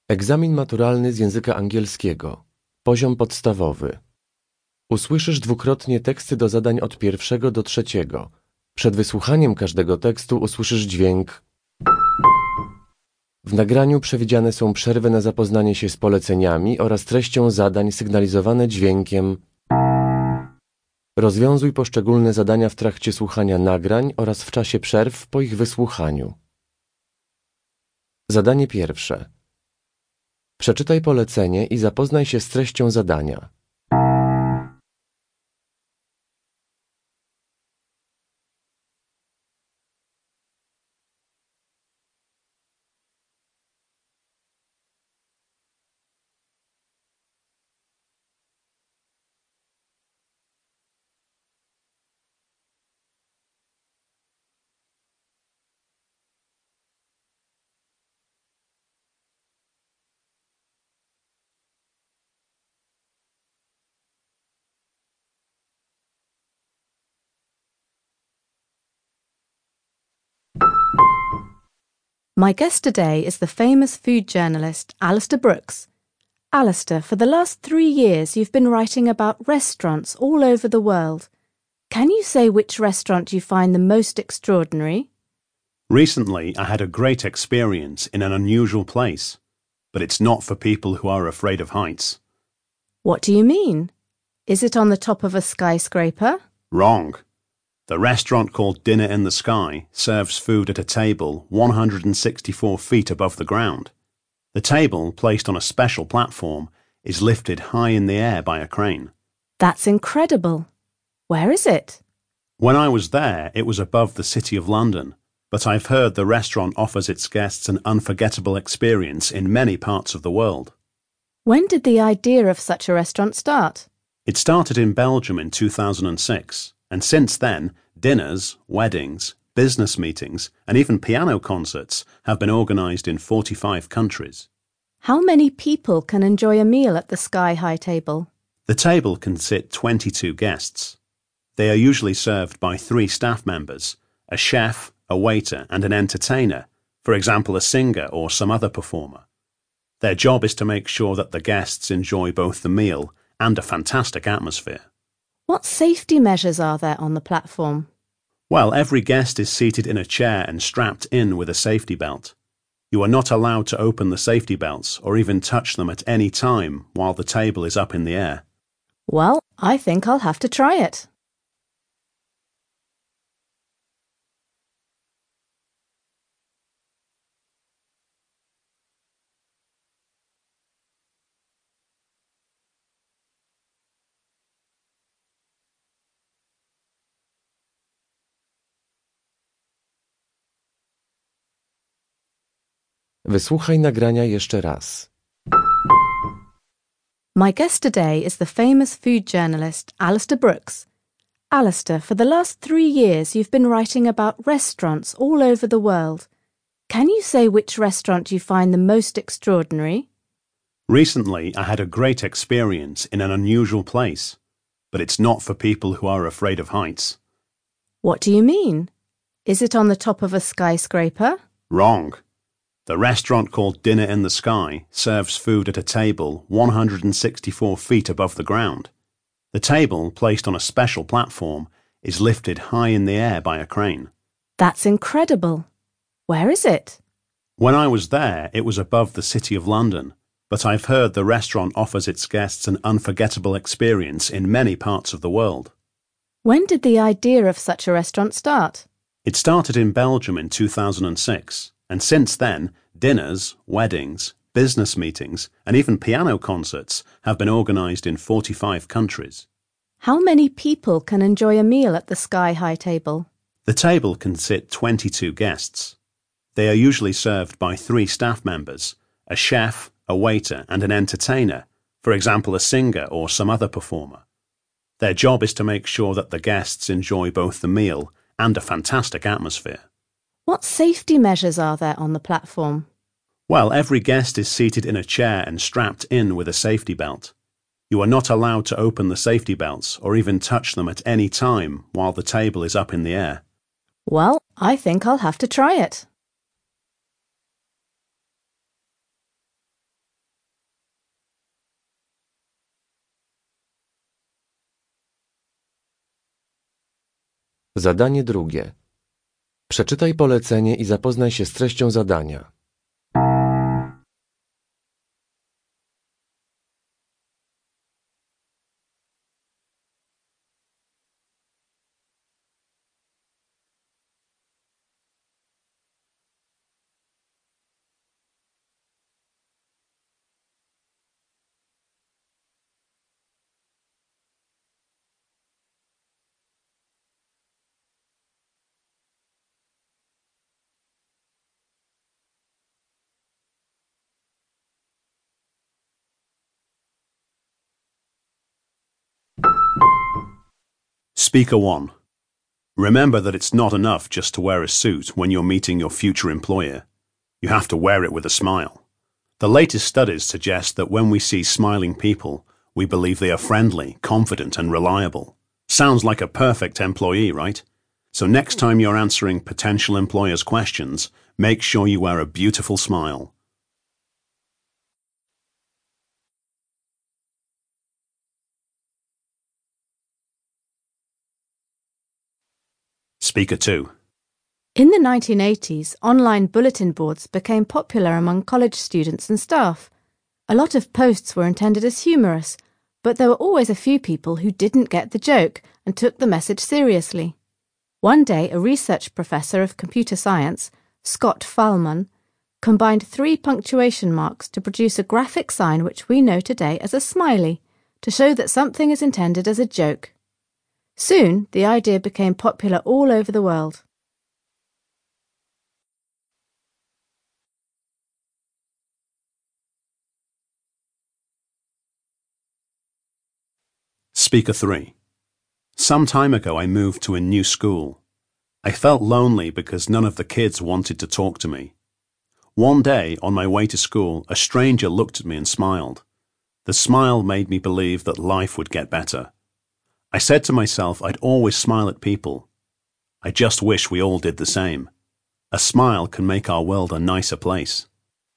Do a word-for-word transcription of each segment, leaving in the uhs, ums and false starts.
Egzamin maturalny z języka angielskiego. Poziom podstawowy. Usłyszysz dwukrotnie teksty do zadań od pierwszego do trzeciego. Przed wysłuchaniem każdego tekstu usłyszysz dźwięk. W nagraniu przewidziane są przerwy na zapoznanie się z poleceniami oraz treścią zadań sygnalizowane dźwiękiem. Rozwiązuj poszczególne zadania w trakcie słuchania nagrań oraz w czasie przerw po ich wysłuchaniu. Zadanie pierwsze. Przeczytaj polecenie i zapoznaj się z treścią zadania. My guest today is the famous food journalist Alistair Brooks. Alistair, for the last three years you've been writing about restaurants all over the world. Can you say which restaurant you find the most extraordinary? Recently, I had a great experience in an unusual place, but it's not for people who are afraid of heights. What do you mean? Is it on the top of a skyscraper? Wrong. The restaurant called Dinner in the Sky serves food at a table one hundred sixty-four feet above the ground. The table, placed on a special platform, is lifted high in the air by a crane. That's incredible. Where is it? When I was there, it was above the City of London, but I've heard the restaurant offers its guests an unforgettable experience in many parts of the world. When did the idea of such a restaurant start? It started in Belgium in two thousand six, and since then, dinners, weddings, business meetings, and even piano concerts have been organised in forty-five countries. How many people can enjoy a meal at the Sky High table? The table can sit twenty-two guests. They are usually served by three staff members, a chef, a waiter, and an entertainer, for example a singer or some other performer. Their job is to make sure that the guests enjoy both the meal and a fantastic atmosphere. What safety measures are there on the platform? Well, every guest is seated in a chair and strapped in with a safety belt. You are not allowed to open the safety belts or even touch them at any time while the table is up in the air. Well, I think I'll have to try it. Wysłuchaj nagrania jeszcze raz. My guest today is the famous food journalist Alistair Brooks. Alistair, for the last three years you've been writing about restaurants all over the world. Can you say which restaurant you find the most extraordinary? Recently, I had a great experience in an unusual place, but it's not for people who are afraid of heights. What do you mean? Is it on the top of a skyscraper? Wrong. The restaurant called Dinner in the Sky serves food at a table one hundred sixty-four feet above the ground. The table, placed on a special platform, is lifted high in the air by a crane. That's incredible. Where is it? When I was there, it was above the City of London, but I've heard the restaurant offers its guests an unforgettable experience in many parts of the world. When did the idea of such a restaurant start? It started in Belgium in two thousand six, and since then, dinners, weddings, business meetings, and even piano concerts have been organised in forty-five countries. How many people can enjoy a meal at the Sky High table? The table can sit twenty-two guests. They are usually served by three staff members, a chef, a waiter, and an entertainer, for example a singer or some other performer. Their job is to make sure that the guests enjoy both the meal and a fantastic atmosphere. What safety measures are there on the platform? Well, every guest is seated in a chair and strapped in with a safety belt. You are not allowed to open the safety belts or even touch them at any time while the table is up in the air. Well, I think I'll have to try it. Zadanie drugie. Przeczytaj polecenie i zapoznaj się z treścią zadania. Speaker one. Remember that it's not enough just to wear a suit when you're meeting your future employer. You have to wear it with a smile. The latest studies suggest that when we see smiling people, we believe they are friendly, confident, and reliable. Sounds like a perfect employee, right? So next time you're answering potential employers' questions, make sure you wear a beautiful smile. Speaker two. In the nineteen eighties, online bulletin boards became popular among college students and staff. A lot of posts were intended as humorous, but there were always a few people who didn't get the joke and took the message seriously. One day, a research professor of computer science, Scott Fahlman, combined three punctuation marks to produce a graphic sign which we know today as a smiley, to show that something is intended as a joke. Soon, the idea became popular all over the world. Speaker three. Some time ago I moved to a new school. I felt lonely because none of the kids wanted to talk to me. One day, on my way to school, a stranger looked at me and smiled. The smile made me believe that life would get better. I said to myself I'd always smile at people. I just wish we all did the same. A smile can make our world a nicer place.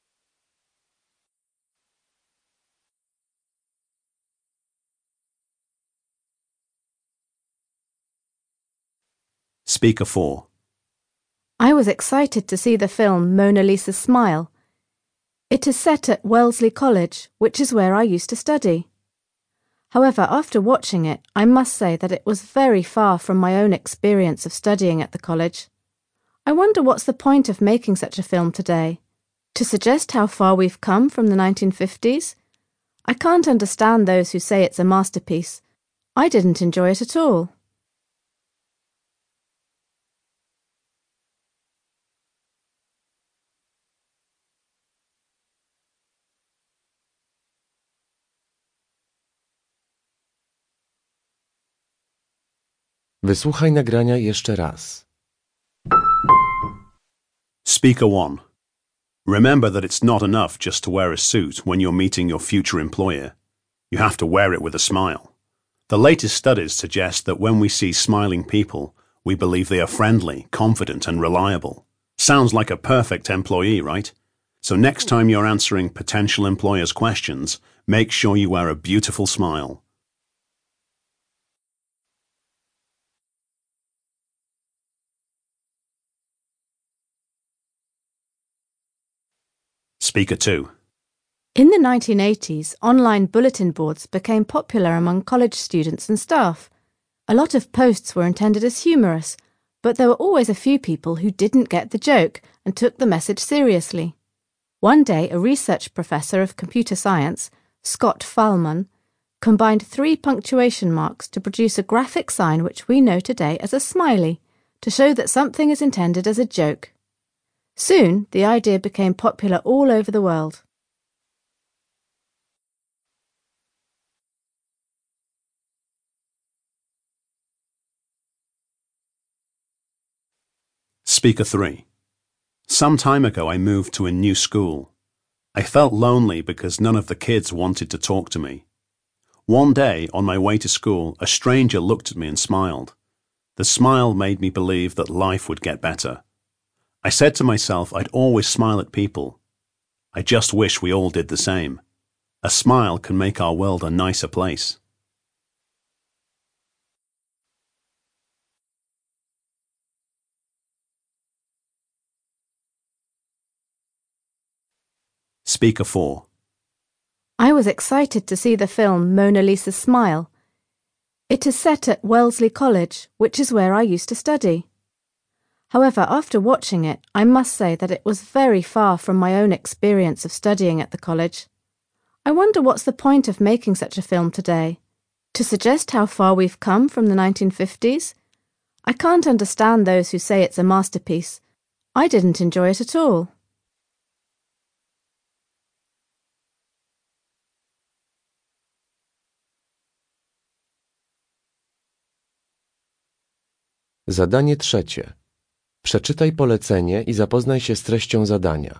Speaker four. I was excited to see the film Mona Lisa Smile. It is set at Wellesley College, which is where I used to study. However, after watching it, I must say that it was very far from my own experience of studying at the college. I wonder what's the point of making such a film today? To suggest how far we've come from the nineteen fifties? I can't understand those who say it's a masterpiece. I didn't enjoy it at all. Wysłuchaj nagrania jeszcze raz. Speaker one. Remember that it's not enough just to wear a suit when you're meeting your future employer. You have to wear it with a smile. The latest studies suggest that when we see smiling people, we believe they are friendly, confident, and reliable. Sounds like a perfect employee, right? So next time you're answering potential employers' questions, make sure you wear a beautiful smile. Speaker two. In the nineteen eighties, online bulletin boards became popular among college students and staff. A lot of posts were intended as humorous, but there were always a few people who didn't get the joke and took the message seriously. One day, a research professor of computer science, Scott Fahlman, combined three punctuation marks to produce a graphic sign which we know today as a smiley, to show that something is intended as a joke. Soon, the idea became popular all over the world. Speaker three. Some time ago I moved to a new school. I felt lonely because none of the kids wanted to talk to me. One day, on my way to school, a stranger looked at me and smiled. The smile made me believe that life would get better. I said to myself I'd always smile at people. I just wish we all did the same. A smile can make our world a nicer place. Speaker four. I was excited to see the film Mona Lisa's Smile. It is set at Wellesley College, which is where I used to study. However, after watching it, I must say that it was very far from my own experience of studying at the college. I wonder what's the point of making such a film today? To suggest how far we've come from the nineteen fifties? I can't understand those who say it's a masterpiece. I didn't enjoy it at all. Zadanie trzecie. Przeczytaj polecenie i zapoznaj się z treścią zadania.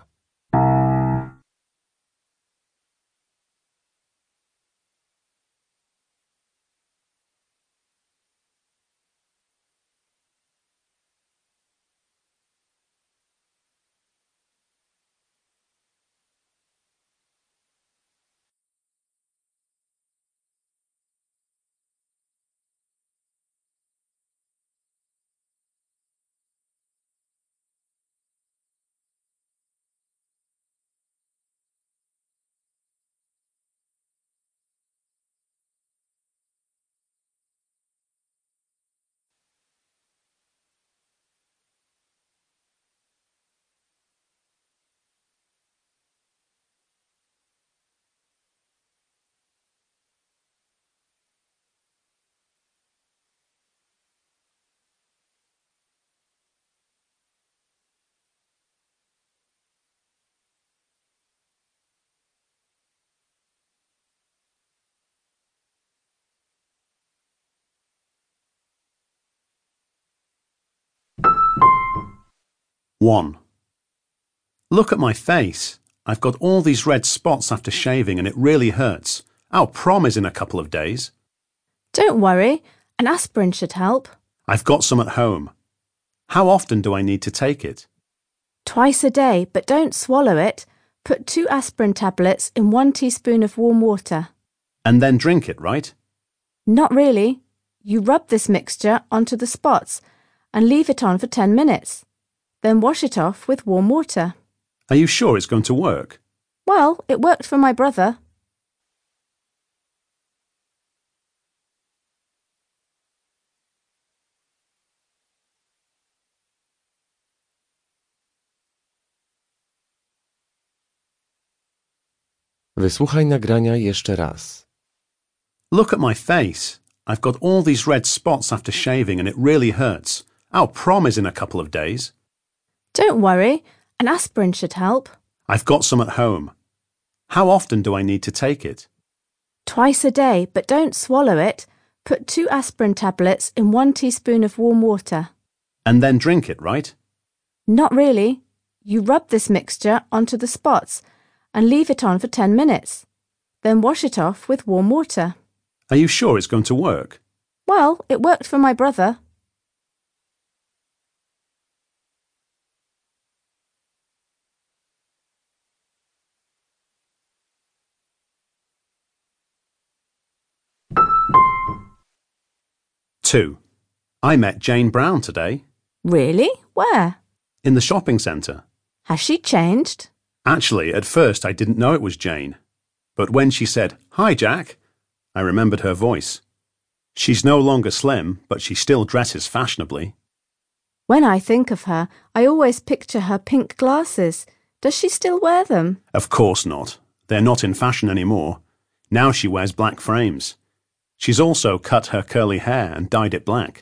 one. Look at my face. I've got all these red spots after shaving and it really hurts. Our prom is in a couple of days. Don't worry, an aspirin should help. I've got some at home. How often do I need to take it? Twice a day, but don't swallow it. Put two aspirin tablets in one teaspoon of warm water. And then drink it, right? Not really. You rub this mixture onto the spots and leave it on for ten minutes. Then wash it off with warm water. Are you sure it's going to work? Well, it worked for my brother. Wysłuchaj nagrania jeszcze raz. Look at my face. I've got all these red spots after shaving and it really hurts. Our prom is in a couple of days. Don't worry, an aspirin should help. I've got some at home. How often do I need to take it? Twice a day, but don't swallow it. Put two aspirin tablets in one teaspoon of warm water. And then drink it, right? Not really. You rub this mixture onto the spots and leave it on for ten minutes. Then wash it off with warm water. Are you sure it's going to work? Well, it worked for my brother. two. I met Jane Brown today. Really? Where? In the shopping centre. Has she changed? Actually, at first I didn't know it was Jane. But when she said, "Hi, Jack," I remembered her voice. She's no longer slim, but she still dresses fashionably. When I think of her, I always picture her pink glasses. Does she still wear them? Of course not. They're not in fashion anymore. Now she wears black frames. She's also cut her curly hair and dyed it black.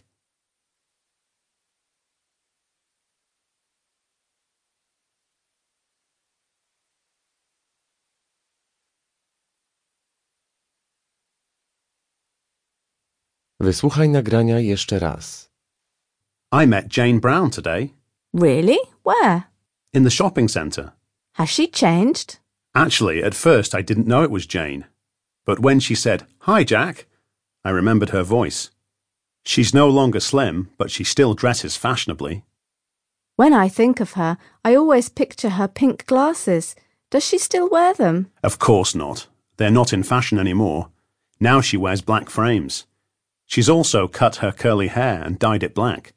Wysłuchaj nagrania jeszcze raz. I met Jane Brown today. Really? Where? In the shopping centre. Has she changed? Actually, at first I didn't know it was Jane. But when she said, "Hi, Jack," I remembered her voice. She's no longer slim, but she still dresses fashionably. When I think of her, I always picture her pink glasses. Does she still wear them? Of course not. They're not in fashion anymore. Now she wears black frames. She's also cut her curly hair and dyed it black.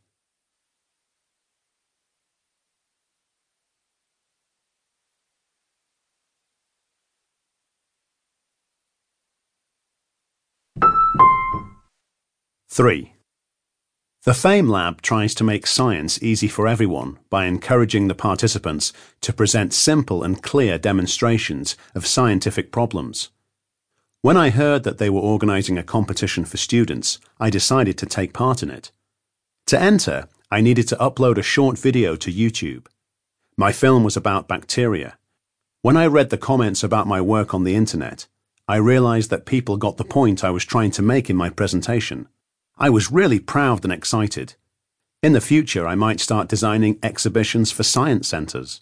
three. The FAME Lab tries to make science easy for everyone by encouraging the participants to present simple and clear demonstrations of scientific problems. When I heard that they were organizing a competition for students, I decided to take part in it. To enter, I needed to upload a short video to YouTube. My film was about bacteria. When I read the comments about my work on the internet, I realized that people got the point I was trying to make in my presentation. I was really proud and excited. In the future, I might start designing exhibitions for science centers.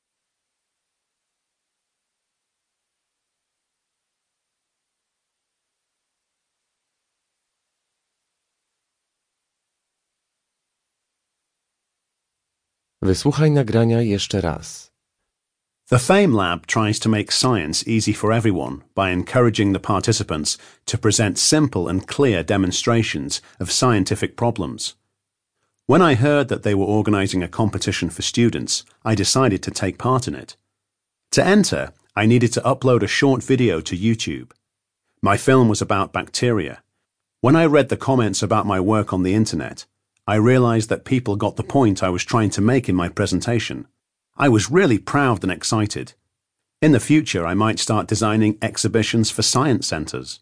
Wysłuchaj nagrania jeszcze raz. The FAME Lab tries to make science easy for everyone by encouraging the participants to present simple and clear demonstrations of scientific problems. When I heard that they were organizing a competition for students, I decided to take part in it. To enter, I needed to upload a short video to YouTube. My film was about bacteria. When I read the comments about my work on the internet, I realized that people got the point I was trying to make in my presentation. I was really proud and excited. In the future, I might start designing exhibitions for science centers.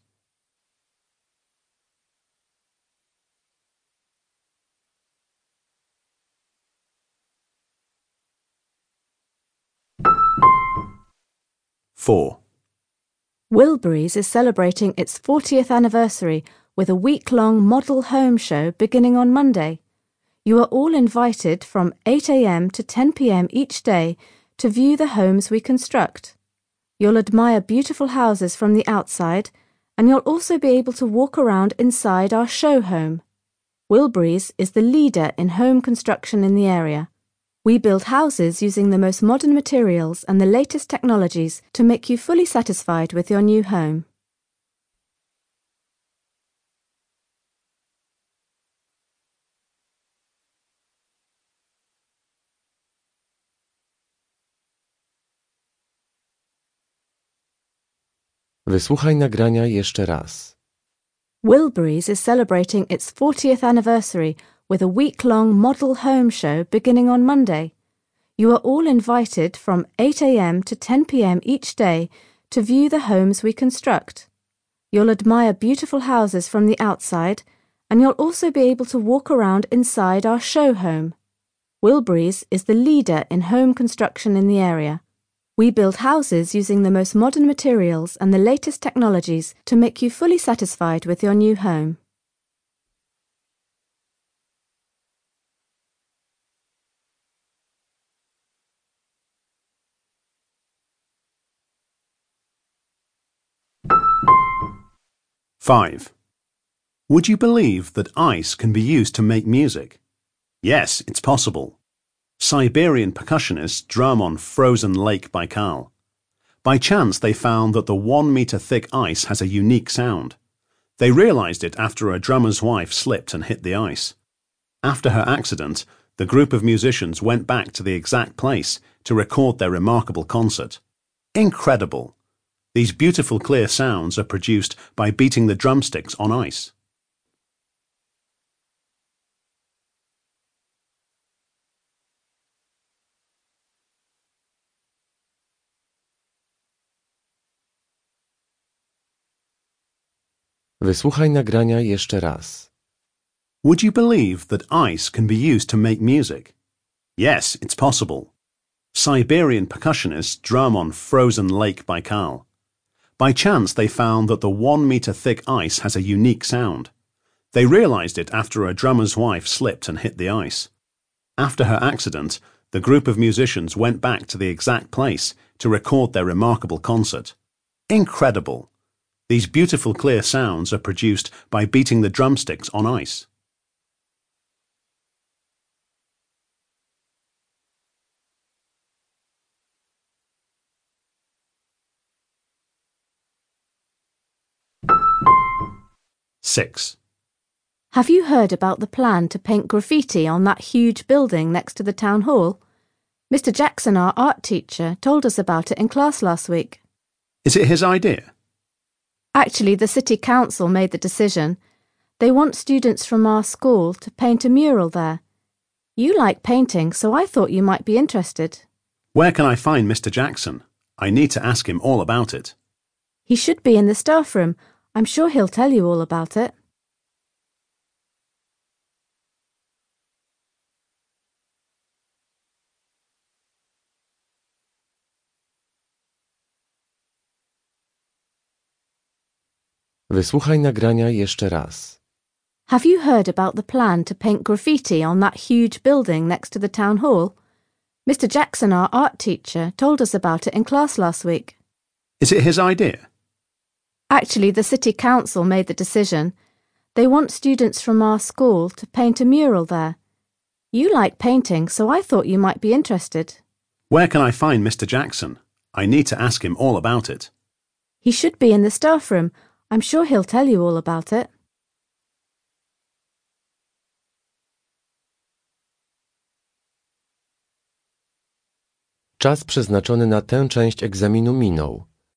four. Wilburys is celebrating its fortieth anniversary with a week-long model home show beginning on Monday. You are all invited from eight a m to ten p m each day to view the homes we construct. You'll admire beautiful houses from the outside, and you'll also be able to walk around inside our show home. Wilburys is the leader in home construction in the area. We build houses using the most modern materials and the latest technologies to make you fully satisfied with your new home. Wysłuchaj nagrania jeszcze raz. Wilburys is celebrating its fortieth anniversary with a week-long model home show beginning on Monday. You are all invited from eight a m to ten p m each day to view the homes we construct. You'll admire beautiful houses from the outside, and you'll also be able to walk around inside our show home. Wilburys is the leader in home construction in the area. We build houses using the most modern materials and the latest technologies to make you fully satisfied with your new home. five. Would you believe that ice can be used to make music? Yes, it's possible. Siberian percussionists drum on frozen Lake Baikal. By chance, they found that the one-meter-thick ice has a unique sound. They realized it after a drummer's wife slipped and hit the ice. After her accident, the group of musicians went back to the exact place to record their remarkable concert. Incredible! These beautiful clear sounds are produced by beating the drumsticks on ice. Wysłuchaj nagrania jeszcze raz. Would you believe that ice can be used to make music? Yes, it's possible. Siberian percussionists drum on frozen Lake Baikal. By chance, they found that the one-meter-thick ice has a unique sound. They realized it after a drummer's wife slipped and hit the ice. After her accident, the group of musicians went back to the exact place to record their remarkable concert. Incredible! These beautiful clear sounds are produced by beating the drumsticks on ice. six. Have you heard about the plan to paint graffiti on that huge building next to the town hall? Mister Jackson, our art teacher, told us about it in class last week. Is it his idea? Actually, the city council made the decision. They want students from our school to paint a mural there. You like painting, so I thought you might be interested. Where can I find Mister Jackson? I need to ask him all about it. He should be in the staff room. I'm sure he'll tell you all about it. Wysłuchaj nagrania jeszcze raz. Have you heard about the plan to paint graffiti on that huge building next to the town hall? Mister Jackson, our art teacher, told us about it in class last week. Is it his idea? Actually, the city council made the decision. They want students from our school to paint a mural there. You like painting, so I thought you might be interested. Where can I find Mister Jackson? I need to ask him all about it. He should be in the staff room. I'm sure he'll tell you all about it. Czas przeznaczony na tę część egzaminu minął.